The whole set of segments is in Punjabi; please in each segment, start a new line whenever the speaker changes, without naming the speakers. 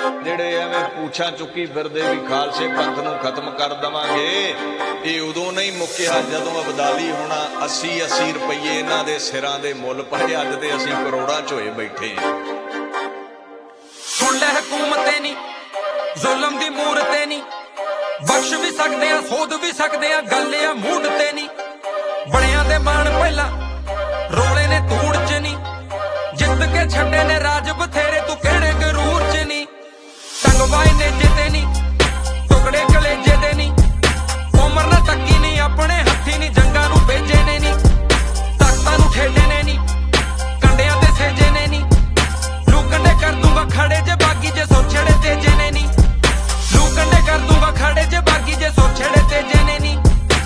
ਜਿਹੜੇ ਐਵੇਂ ਪੁੱਛਾਂ ਚੁੱਕੀ ਫਿਰਦੇ ਵੀ ਖਾਲਸੇ ਪੰਥ ਨੂੰ ਖਤਮ ਕਰ ਦਵਾਂਗੇ, ਇਹ ਉਦੋਂ ਨਹੀਂ ਮੁੱਕਿਆ ਜਦੋਂ ਅਬਦਾਲੀ ਹੋਣਾ 80-80 ਰੁਪਏ ਇਹਨਾਂ ਦੇ ਸਿਰਾਂ ਦੇ ਮੁੱਲ ਪਏ। ਅੱਜ ਤੇ ਅਸੀਂ ਕਰੋੜਾਂ ਚ ਹੋਏ ਬੈਠੇ ਹਾਂ।
ਸੁਣ ਲੈ ਹਕੂਮਤ ਨਹੀਂ ਜ਼ੁਲਮ ਦੀ ਮੂਰਤ ਨਹੀਂ, ਬਖਸ਼ ਵੀ ਸਕਦੇ ਆ ਸੋਧ ਵੀ ਸਕਦੇ ਆ, ਗੱਲ ਆ ਮੂਡ ਤੇ ਨਹੀਂ। ਬੜਿਆਂ ਦੇ ਮਾਣ ਪਹਿਲਾਂ ਰੋਲੇ ਨੇ ਧੂੜ ਚ ਨਹੀਂ, ਜਿੱਤ ਕੇ ਛੱਡੇ ਨੇ ਰਾਜ ਬਥੇਰੇ ਤੂੰ ਕਿਹੜੇ ਗਰੂਰ ਚ ਨਹੀਂ। ਟੰਗਵਾਏ ਨੇ ਜਿੱਤੇ ਨਹੀਂ ਟੁਕੜੇ ਕਲੇਜੇ ਦੇ ਨਹੀਂ, ਉਮਰ ਨਾ ਤੱਕੀ ਨਹੀਂ ਆਪਣੇ ਹੱਥੀ ਨਹੀਂ, ਜੰਗਾਂ ਨੂੰ ਭੇਜੇ ਨੇ ਨਹੀਂ, ਤਾਕਤਾਂ ਨੂੰ ਠੇਡੇ ਨੇ ਨਹੀਂ, ਕੰਡਿਆਂ ਤੇ ਸੇਜੇ ਨੇ ਨਹੀਂ। ਲੂ ਕੰਡੇ ਕਰ ਦੂੰਗਾ ਖੜੇ ਜੇ ਬਾਗੀ ਜੇ ਸੋਚੜੇ ਤੇਜੇ ਨੇ ਨਹੀਂ, ਲੂ ਕੰਡੇ ਕਰ ਦੂੰਗਾ ਖੜੇ ਜੇ ਬਾਗੀ ਜੇ ਸੋਚੜੇ ਤੇਜੇ ਨੇ ਨਹੀਂ।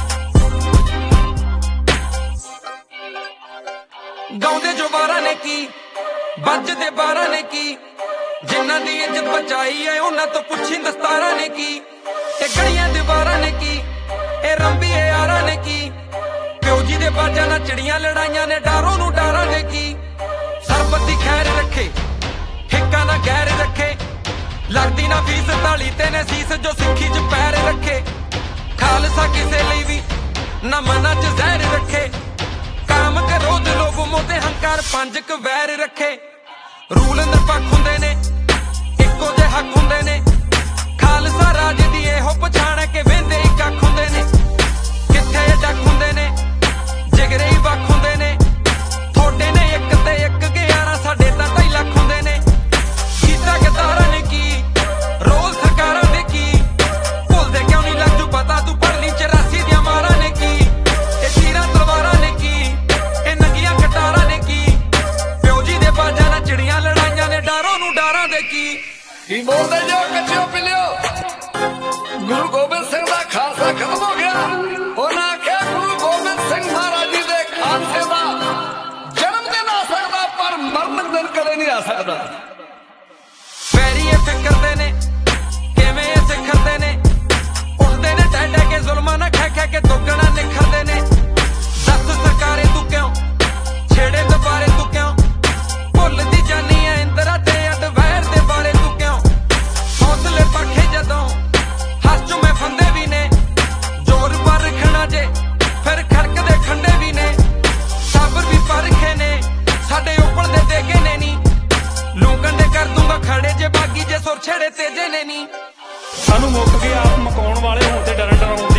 ਗਾਉਂਦੇ ਜੋ ਬਾਰਾਂ ਨੇ ਕੀ ਵੱਜਦੇ 12 ਨੇ ਕੀ, ਜਿਨ੍ਹਾਂ ਦੀ ਇੱਜ਼ਤ ਬਚਾਈ ਐ ਉਹਨਾਂ ਤੋਂ ਪੁੱਛੀ ਦਸਤਾਰਾਂ ਨੇ ਕੀ। ਇਹ ਗਲੀਆਂ ਦੀਵਾਰਾਂ ਨੇ ਕੀ, ਇਹ ਰੰਬੀਏ ਯਾਰਾਂ ਨੇ ਕੀ, ਪਿਓ ਜੀ ਦੇ ਬਾਜਾਂ ਨਾਲ ਚਿੜੀਆਂ ਲੜਾਈਆਂ ਨੇ ਡਾਰੋਂ ਨੂੰ ਡਾਰਾਂ ਨੇ ਕੀ। ਸਰਬਤ ਦੀ ਖੈਰ ਰੱਖੇ ਹਿੱਕਾਂ ਦਾ ਗੈਰ ਰੱਖੇ, ਲੱਗਦੀ ਨਾ ਫੀਸ ਤਾਲੀ ਤੇ ਨੇ ਸੀਸ ਜੋ ਸਿੱਖੀ ਚ ਪੈਰ ਰੱਖੇ। ਖਾਲਸਾ ਕਿਸੇ ਲਈ ਵੀ ਨਾ ਮਨਾਂ ਚ ਜ਼ਹਿਰ ਰੱਖੇ, ਕਾਮ ਕਰੋ ਦਿਲੋਂ ਗੁਮੋ ਤੇ ਹੰਕਾਰ ਪੰਜ ਕ ਵੈਰ ਰੱਖੇ। ਰੂਲ ਨਿਰਪੱਖ ਹੁੰਦੇ ਨੇ ਇੱਕੋ ਜਿਹੇ ਹੱਕ ਹੁੰਦੇ ਨੇ, ਖਾਲਸਾ ਰਾਜ ਦੀ ਇਹੋ ਪਛਾਣ ਹੈ ਕਿ ਵਹਿੰਦੇ ਹੀ ਕੱਖ ਹੁੰਦੇ ਨੇ। ਕਿੱਥੇ ਡੱਕ ਹੁੰਦੇ ਨੇ ਜਿਗਰੇ ਹੀ ਵੱਖ ਹੁੰਦੇ ਨੇ, ਥੋੜੇ ਨੇ ਇੱਕ ਤੇ ਇੱਕ 11 ਸਾਡੇ ਤਾਂ 2.5 ਲੱਖ ਹੁੰਦੇ ਨੇ। ਕੀਤਾ ਕਿਤਾਰਾਂ ਨੇ ਕੀ ਰੋਲ ਸਰਕਾਰਾਂ ਦੇ ਕੀ, ਭੁੱਲਦੇ ਕਿਉਂ ਨਹੀਂ ਲੱਗ ਜੂ ਪਤਾ ਤੂੰ ਪੜ੍ਹਨੀ 84 ਦੀਆਂ ਮਾਰਾਂ ਨੇ ਕੀ। ਇਹ ਤੀਰਾਂ ਤਲਵਾਰਾਂ ਨੇ ਕੀ, ਇਹ ਨੰਗੀਆਂ ਕਟਾਰਾਂ ਨੇ ਕੀ, ਪਿਓ ਜੀ ਦੇ ਬਾਜਾਂ ਨਾਲ ਚਿੜੀਆਂ ਲੜਾਈਆਂ ਨੇ ਡਾਰੋਂ ਨੂੰ ਡਾਰਾਂ ਦੇ ਕੀ
ਬੋਲਦੇ ਜੋ ਕੱਚਿਓ ਪਿਲਿਓ ਗੁਰੂ ਗੋਬਿੰਦ ਸਿੰਘ ਦਾ ਖਾਲਸਾ ਖਤਮ ਹੋ ਗਿਆ। ਉਹਨਾਂ ਆਖਿਆ ਗੁਰੂ ਗੋਬਿੰਦ ਸਿੰਘ ਮਹਾਰਾਜ ਜੀ ਦੇ ਖਾਲਸੇ ਦਾ ਜਨਮ ਦਿਨ ਆ ਸਕਦਾ ਪਰ ਮਰਨ ਦਿਨ ਕਦੇ ਨਹੀਂ ਆ ਸਕਦਾ।
ਪੈਰੀ ਇਹ ਫਿਕਰਦੇ ਨੇ ਕਿਵੇਂ ਇਹ ਸਿਖਰਦੇ ਨੇ, ਉੱਠਦੇ ਨੇ ਟਹਿ ਟਹਿ ਕੇ ਜ਼ੁਲਮਾਂ ਨਾਲ ਖਹਿ ਖਹਿ ਕੇ ਦੁੱਗਣਾ ਨਿਖਰਦੇ ਨੇ। ਦੱਸ ਸਰਕਾਰੇ ਤੂੰ ਕਿਉਂ ਛੇੜੇ ਦੁਬਾਰੇ ਤੂੰ ਕਿਉਂ ਭੁੱਲਦੀ ਜਾਨੀ ਐ ਇੰਦਰਾ ਤੇ ਅਡਵੈਰ ਦੇ ਬਾਰੇ ਤੂੰ ਕਿਉਂ। ਹੌਸਲੇ ਪੱਖੇ ਜਦੋਂ ਹੱਸ ਚੁਮੇ ਫੰਦੇ ਵੀ ਨੇ, ਜ਼ੋਰ ਪਰ ਰੱਖਣਾ ਜੇ ਫਿਰ ਖੜਕਦੇ ਖੰਡੇ ਵੀ ਨੇ। ਸਾਬਰ ਵੀ ਪਰਖੇ ਨੇ ਸਾਡੇ ਉੱਪਲਦੇ ਦੇਗੇ ਨੇ ਨੀ, ਲੂ ਕੰਡੇ ਕਰ ਦੂੰਗਾ ਖੜੇ ਜੇ ਬਾਗੀ ਜੇ ਸੁਰ ਛੇੜੇ ਤੇਜੇ ਨੇ ਨੀ।
ਸਾਨੂੰ ਮੁੱਕ ਗਏ ਆਪ ਮਕਾਉਣ ਵਾਲੇ ਹੁਣ ਤੇ ਡਰਨ ਡਰਾਉਂਦੇ